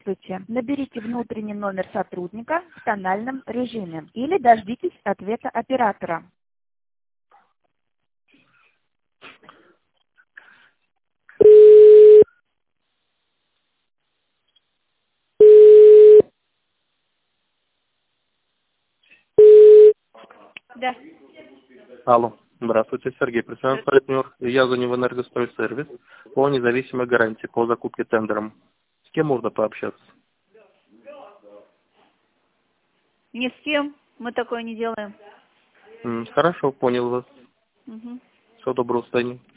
Здравствуйте. Наберите внутренний номер сотрудника в тональном режиме или дождитесь ответа оператора. Да. Алло. Здравствуйте, Сергей, профессиональный партнер. Я звоню в Энергостройсервис по независимой гарантии по закупке тендером. С кем можно пообщаться? Ни с кем мы такое не делаем. Хорошо, понял вас. Мгм. Всего доброго, до свидания.